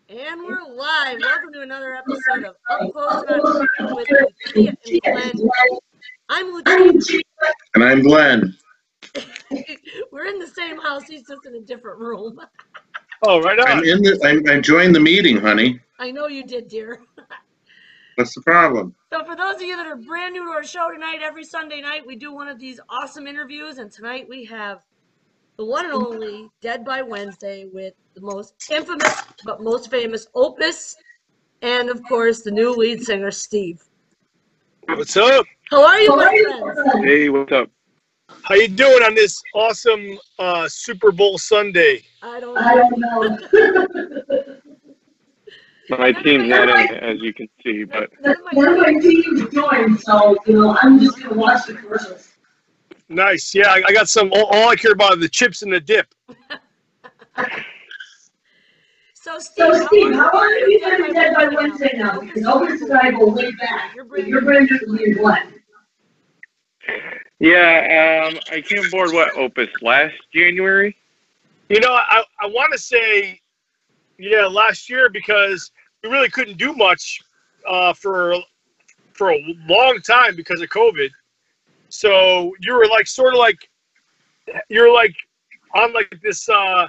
And we're live. Welcome to another episode of Up Close and Unfiltered with Lucia and Glenn. I'm Lucia. And I'm Glenn. We're in the same house. He's just in a different room. Oh, right on. I joined the meeting, honey. I know you did, dear. What's the problem? So for those of you that are brand new to our show tonight, every Sunday night we do one of these awesome interviews. And tonight we have the one and only Dead by Wednesday with the most infamous but most famous Opus, and of course the new lead singer Steve. What's up? How are you, my friends? Hey, what's up? How you doing on this awesome Super Bowl Sunday? I don't know. My team's not in it, as you can see, but One of my teams joined, so I'm just gonna watch the commercials. Nice. Yeah, I got some. All I care about are the chips and the dip. So Steve, How long have you been Dead by Wednesday now? Because Opus and I go way back. You're brand new to me and Glenn. yeah, I came aboard Opus last January. I want to say, last year, because we really couldn't do much for a long time because of COVID. So you were on this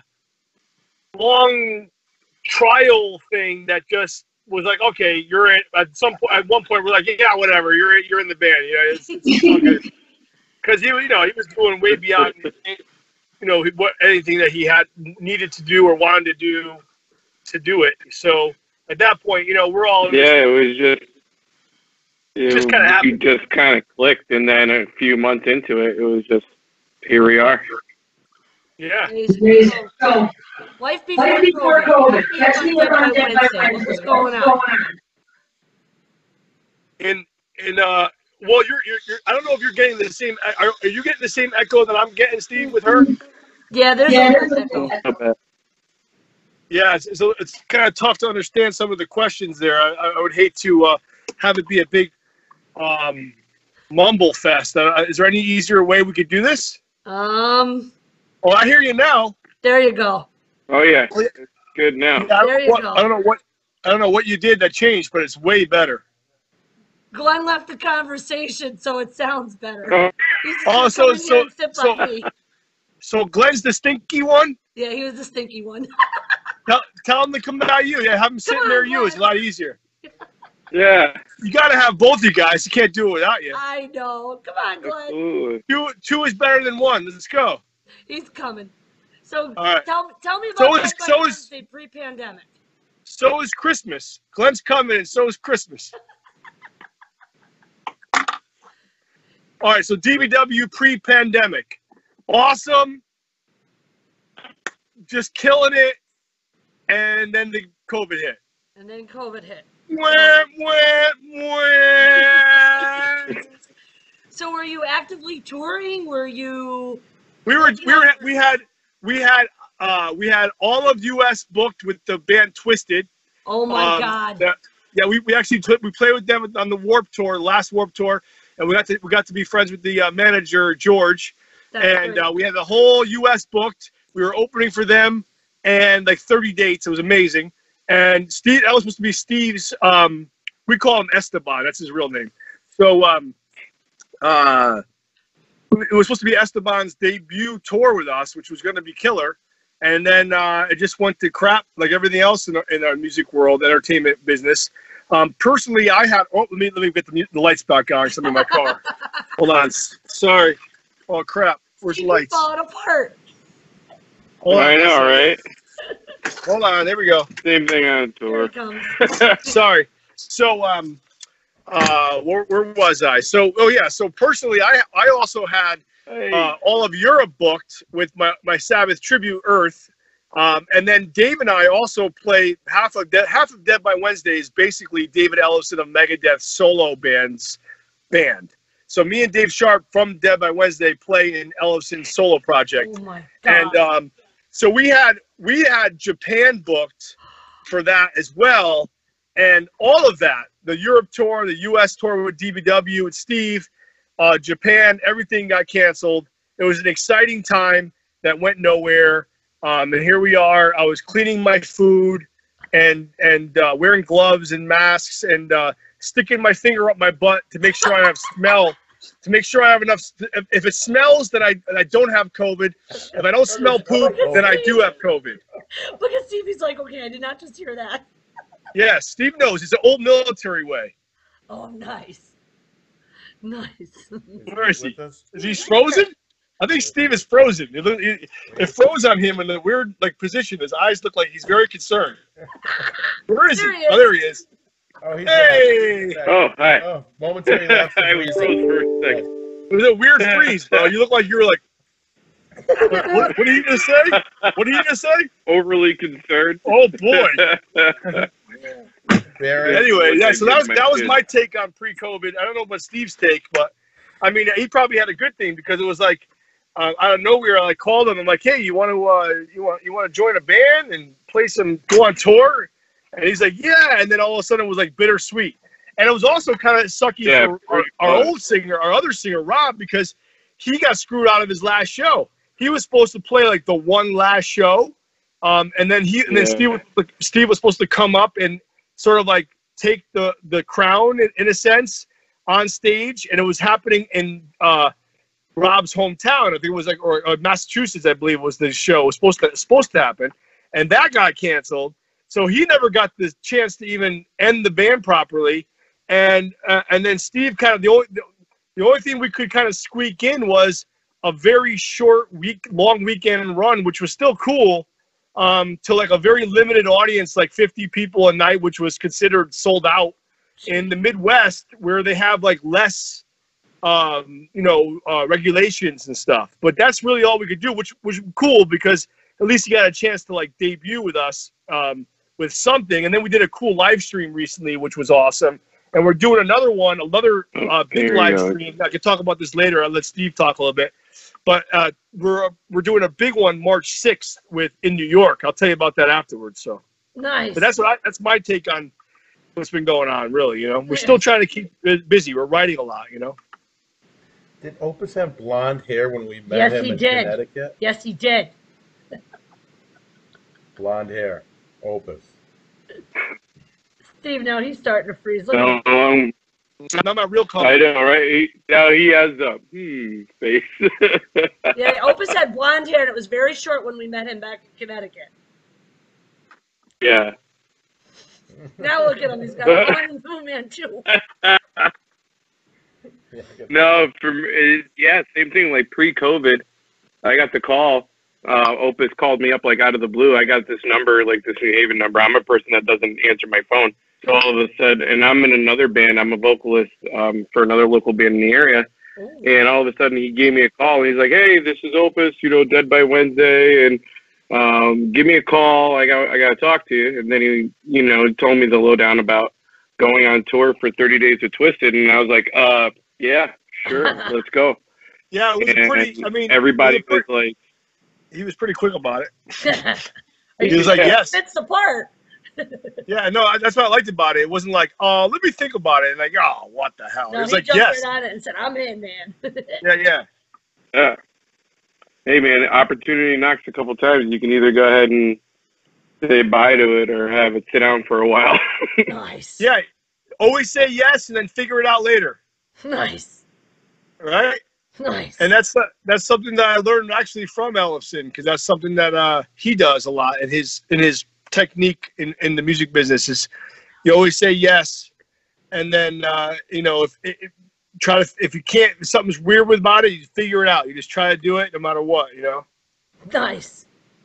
long trial thing that just was like, okay, you're in. At one point, we're like, yeah, whatever, you're in the band. It's all good. Because he was doing way beyond what anything that he had needed to do or wanted to do it. So at that point, we're all Yeah, it was just kind of happened. You just kind of clicked, and then a few months into it, it was just here we are. Yeah. So, Life before COVID. Catch me on Dead by Wednesday. What's going on? And well, you're I don't know if you're getting the same. Are you getting the same echo that I'm getting, Steve, with her? Yeah, there's a echo. Yeah, so it's kind of tough to understand some of the questions there. I would hate to have it be a big mumble fest. Is there any easier way we could do this? Oh, I hear you now. There you go. Oh yeah, it's good now. Yeah, There you go. I don't know what you did that changed, but it's way better. Glenn left the conversation, so it sounds better. Oh, He's just gonna come in here and sit by me. So Glenn's the stinky one? Yeah, he was the stinky one. Tell him to come by you. Yeah, have him sitting near you. It's a lot easier. yeah. You got to have both you guys. You can't do it without you. I know. Come on, Glenn. Ooh. Two is better than one. Let's go. He's coming. So All right. tell me about Dead by Wednesday Wednesday pre-pandemic. So is Christmas. Glenn's coming, and so is Christmas. All right, so DBW pre-pandemic. Awesome. Just killing it. And then the COVID hit. And then COVID hit. Wah, wah, wah. So were you actively touring? Were you? We had all of US booked with the band Twisted. Oh my God. Yeah, we actually we played with them on the last Warped Tour, and we got to be friends with the manager George. That's great. We had the whole US booked. We were opening for them, and like 30 dates. It was amazing. And Steve, that was supposed to be Steve's. We call him Esteban. That's his real name. So it was supposed to be Esteban's debut tour with us, which was going to be killer. And then it just went to crap, like everything else in our music world, entertainment business. Personally, I had. Oh, let me get the lights back on. Something in my car. Hold on. Sorry. Oh crap. Where's the lights? Falling apart. I know, right? Hold on. There we go. Same thing on Here tour. it comes. Sorry. So where was I? So So personally, I also had all of Europe booked with my Sabbath tribute Earth, and then Dave and I also play half of Dead by Wednesday is basically David Ellefson of Megadeth solo band. So me and Dave Sharp from Dead by Wednesday play in Ellefson's solo project. Oh my God. And so we had Japan booked for that as well, and all of that, the Europe tour, the US tour with DBW and Steve, Japan, everything got canceled. It was an exciting time that went nowhere. And here we are. I was cleaning my food. and wearing gloves and masks and sticking my finger up my butt to make sure I have smell, to make sure I have enough. If it smells, then I don't have COVID. If I don't smell poop, then I do have COVID. Look at Steve. He's like, okay, I did not just hear that. Yeah, Steve knows. It's an old military way. Oh, nice. Nice. Where is he? Is he frozen? I think Steve is frozen. It froze on him in a weird position. His eyes look like he's very concerned. Where is he? Oh, there he is. Oh, he's Hey! back. Oh, hi. Oh, momentary lapse of I was froze reason. for a second. It was a weird freeze, bro. You look like you were like, what are you going to say? What are you going to say? Overly concerned. Oh, boy. Very- Anyway, yeah, so that was kid. my take on pre-COVID. I don't know about Steve's take, but I mean, he probably had a good thing because it was like out of nowhere. I called him. I'm like, hey, you want to join a band and go on tour? And he's like, yeah. And then all of a sudden it was like bittersweet. And it was also kind of sucky for our old singer, our other singer, Rob, because he got screwed out of his last show. He was supposed to play like the one last show, and then Steve was supposed to come up and sort of like take the crown in a sense on stage, and it was happening in Rob's hometown. I think it was like or Massachusetts, I believe, was the show was supposed to happen, and that got canceled. So he never got the chance to even end the band properly, and then Steve kind of the only thing we could kind of squeak in was a very short long weekend run, which was still cool, to like a very limited audience, like 50 people a night, which was considered sold out in the Midwest, where they have like less, regulations and stuff. But that's really all we could do, which was cool because at least you got a chance to like debut with us with something. And then we did a cool live stream recently, which was awesome. And we're doing another big live stream. I can talk about this later. I'll let Steve talk a little bit. But we're doing a big one March 6th in New York. I'll tell you about that afterwards. So Nice. But that's my take on what's been going on. Really, we're still trying to keep busy. We're writing a lot. Did Opus have blonde hair when we met him in Connecticut? Yes, he did. Blonde hair, Opus. Steve, now he's starting to freeze. Look No, I'm not real I confident. know, right? Now he has a face. Yeah, Opus had blonde hair, and it was very short when we met him back in Connecticut. Yeah. Now look at him. He's got a blonde Fu Manchu. No, same thing. Like pre-COVID, I got the call. Opus called me up like out of the blue. I got this number, like this New Haven number. I'm a person that doesn't answer my phone. So all of a sudden, and I'm in another band. I'm a vocalist for another local band in the area. Ooh. And all of a sudden, he gave me a call. And he's like, "Hey, this is Opus. Dead by Wednesday, and give me a call. I got to talk to you." And then he, told me the lowdown about going on tour for 30 Days with Twisted, and I was like, yeah, sure, let's go." Yeah, it was And pretty. I mean, everybody was like, he was pretty quick about it. He He was like, yes. fits the part. Yeah, no, that's what I liked about it. It wasn't like, oh, let me think about it. And like, oh, what the hell? No, it was he like, jumped yes. right on it and said, "I'm in, man." Yeah. yeah. Hey, man, opportunity knocks a couple times. You can either go ahead and say bye to it or have it sit down for a while. Nice. Yeah. Always say yes and then figure it out later. Nice. Right? Nice. And that's something that I learned actually from Ellefson, because that's something that he does a lot in his technique in the music business is you always say yes, and then if you can't, if something's weird about it, you figure it out. You just try to do it no matter what. Nice.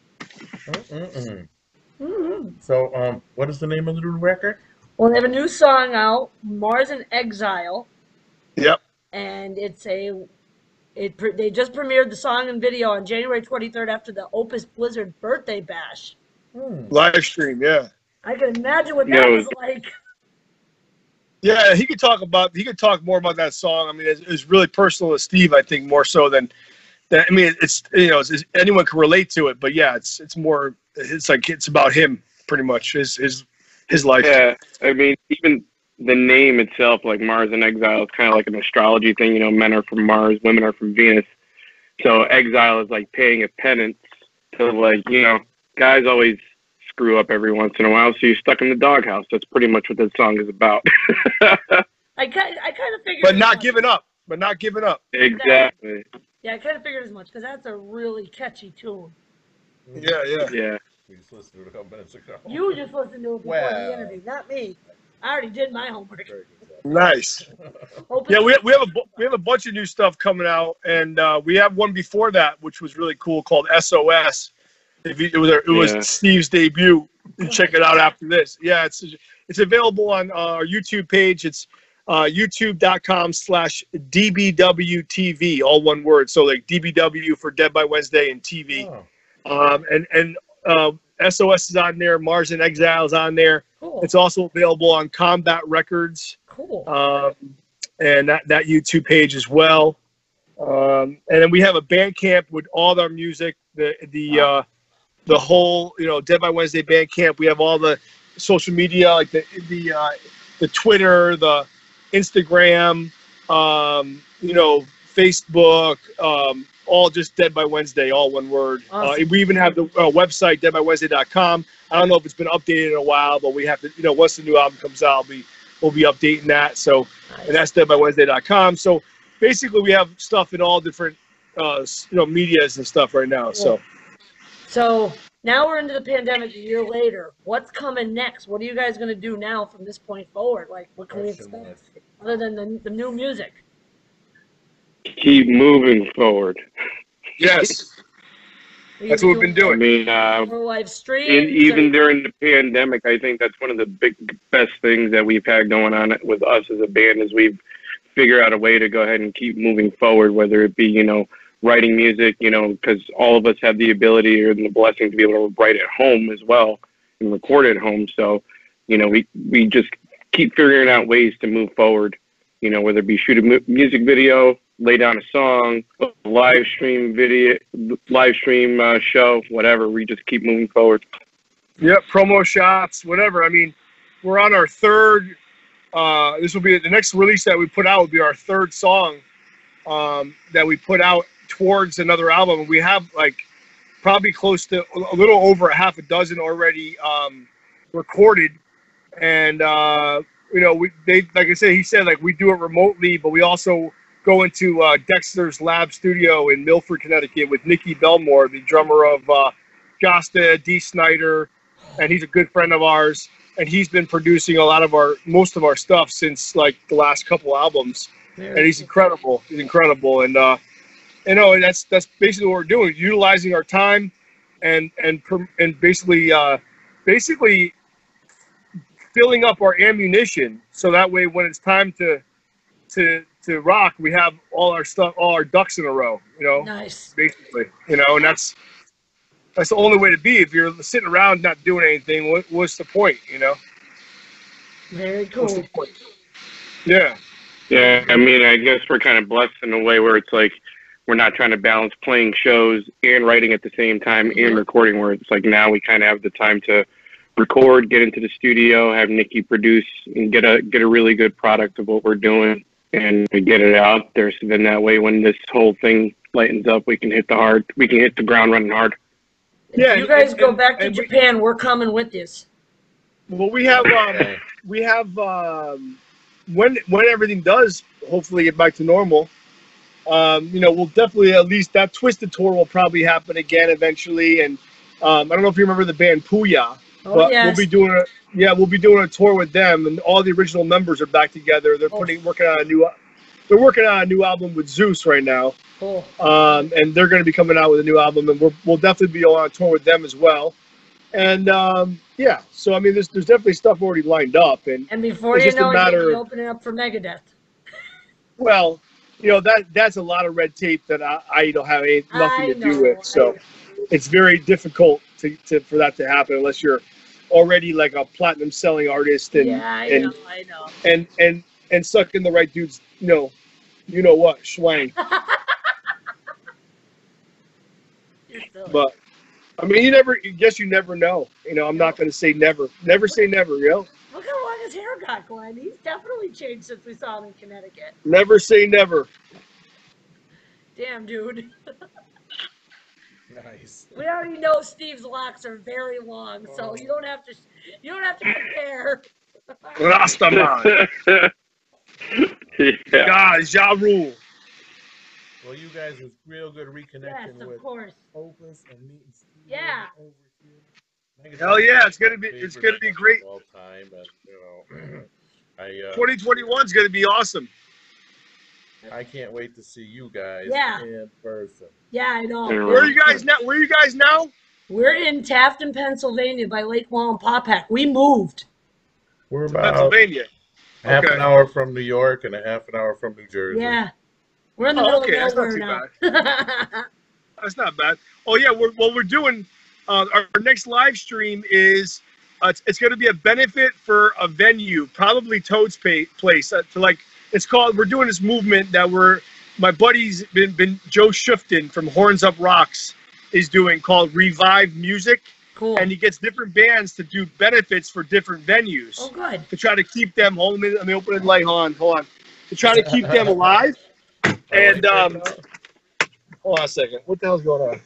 So, what is the name of the new record? Well, they have a new song out, Mars in Exile, Yep. and they just premiered the song and video on January 23rd after the Opus Blizzard birthday bash. Live stream. Yeah. I can imagine what that was like. Yeah, he could talk more about that song. I mean, it's really personal to Steve, I think, more so than that. I mean, it's anyone can relate to it, but yeah, it's about him pretty much, his life. Yeah, I mean, even the name itself, like Mars in Exile, is kind of like an astrology thing. Men are from Mars, women are from Venus. So exile is like paying a penance to guys always screw up every once in a while, so you're stuck in the doghouse. That's pretty much what that song is about. I kind of figured. But not giving up. But not giving up. Exactly. Yeah, I kind of figured as much because that's a really catchy tune. Yeah, yeah. Yeah. We just listened to it a couple minutes ago. You just listened to it before Well. the interview, not me. I already did my homework. Very good stuff. Nice. Hope Yeah, it's- we have a bunch of new stuff coming out, and we have one before that, which was really cool, called SOS. It was Yeah. Steve's debut. You check it out after this. Yeah, it's available on our YouTube page. It's youtube.com/DBWTV, all one word. So like DBW for Dead by Wednesday and TV. Oh, And SOS is on there. Mars in Exile is on there. Cool. It's also available on Combat Records. Cool. And that YouTube page as well. And then we have a Bandcamp with all our music, the whole, Dead by Wednesday Bandcamp. We have all the social media, like the Twitter, the Instagram, Facebook, all just Dead by Wednesday, all one word. Awesome. We even have the website, deadbywednesday.com. I don't know if it's been updated in a while, but we have to, once the new album comes out, we'll be updating that. So, and that's deadbywednesday.com. So basically we have stuff in all different, medias and stuff right now. Cool. So now we're into the pandemic a year later. What's coming next? What are you guys going to do now from this point forward? Like, what can we expect other than the new music? Keep moving forward. Yes. Are That's you what we've been doing. more live streams? And even during the pandemic, I think that's one of the best things that we've had going on with us as a band is we've figured out a way to go ahead and keep moving forward, whether it be, writing music, because all of us have the ability or the blessing to be able to write at home as well and record at home. So, we just keep figuring out ways to move forward, whether it be shoot a music video, lay down a song, live stream show, whatever. We just keep moving forward. Yep, promo shots, whatever. I mean, we're on our third. This will be the next release that we put out. Will be our third song that we put out towards another album. We have probably close to a little over a half a dozen already recorded, and like I said, he said he do it remotely, but we also go into Dexter's Lab Studio in Milford, Connecticut with Nikki Belmore, the drummer of Josta, Dee Snider, and he's a good friend of ours. And he's been producing most of our stuff since the last couple albums. And he's incredible. He's incredible. And that's basically what we're doing, utilizing our time and basically filling up our ammunition. So that way when it's time to rock, we have all our stuff, all our ducks in a row, Nice. basically, and that's the only way to be. If you're sitting around not doing anything, what's the point, Very What's the cool. point? Yeah. Yeah, I mean, I guess we're kind of blessed in a way where it's we're not trying to balance playing shows and writing at the same time and recording, where it's now we kind of have the time to record, get into the studio, have Nikki produce, and get a really good product of what we're doing and get it out there. So then that way, when this whole thing lightens up, we can hit the ground running hard. Yeah, If you guys and- go back to and we- Japan, we're coming with you. Well, we have when everything does hopefully get back to normal, we'll definitely, at least that Twisted tour will probably happen again eventually. And I don't know if you remember the band Puya, but yes. we'll be doing a tour with them, and all the original members are back together. They're working on a new album with Zeus right now. Cool. And they're going to be coming out with a new album, and we'll definitely be on a tour with them as well. And so I mean, there's definitely stuff already lined up, and before it's you just a know it, matter you'll be of- opening up for Megadeth. well, that's a lot of red tape that I don't have nothing to do know, with. So it's very difficult for that to happen unless you're already a platinum selling artist and I know. and sucking the right dudes. You know what, Schwang. You're silly. But I mean, you never know. I'm not going to say never. Never say never, Look how long his hair got, Glenn. He's definitely changed since we saw him in Connecticut. Never say never. Damn, dude. Nice. We already know Steve's locks are very long, so you don't have to compare. Rastaman. Yeah. Guys, Ja Rule. Well, you guys was real good reconnection Yes, of with course. Opus and meeting Steve Yeah. over here. Hell yeah, it's gonna be great. All time, and you know, 2021 is gonna be awesome. I can't wait to see you guys Yeah. in person. Yeah, I know. Where are you guys now? We're in Tafton, Pennsylvania by Lake Wallenpaupack. We moved. We're To about Pennsylvania. half Okay. an hour from New York and a half an hour from New Jersey. Yeah. We're in the middle Okay, of that's not nowhere too now. That's not bad. Oh yeah, we're doing our next live stream is it's going to be a benefit for a venue, probably Toad's Place. We're doing this movement that my buddy's been Joe Shufton from Horns Up Rocks is doing called Revive Music. Cool. And he gets different bands to do benefits for different venues. Oh, good. To try to keep them home. Let me open the light. Hold on. To try to keep them alive. And hold on a second. What the hell's going on?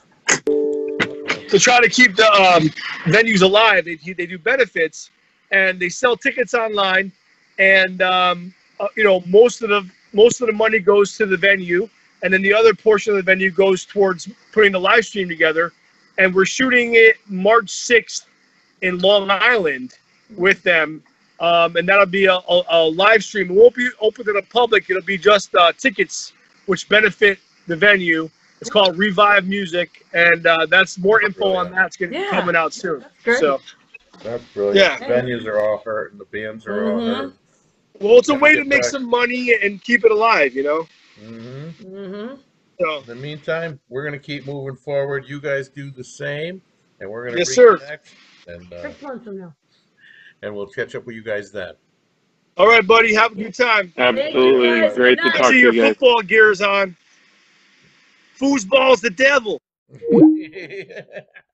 To try to keep the venues alive, they do benefits, and they sell tickets online, and most of the money goes to the venue, and then the other portion of the venue goes towards putting the live stream together. And we're shooting it March 6th in Long Island with them, and that'll be a live stream. It won't be open to the public. It'll be just tickets, which benefit the venue. It's called Revive Music, and that's more info on that's going to be coming out soon. Great. So That's brilliant. Yeah. The venues are all hurt and the bands are all hurt. well, it's a way to Get make back. some money and keep it alive, Mm-hmm. So In the meantime, we're going to keep moving forward. You guys do the same, and we're going to Yes, sir. reconnect, 6 months from now. and we'll catch up with you guys then. all right, buddy, have a good time. Absolutely. guys. Great Good to night. talk See to your you guys. football gears on. Foosball's the devil.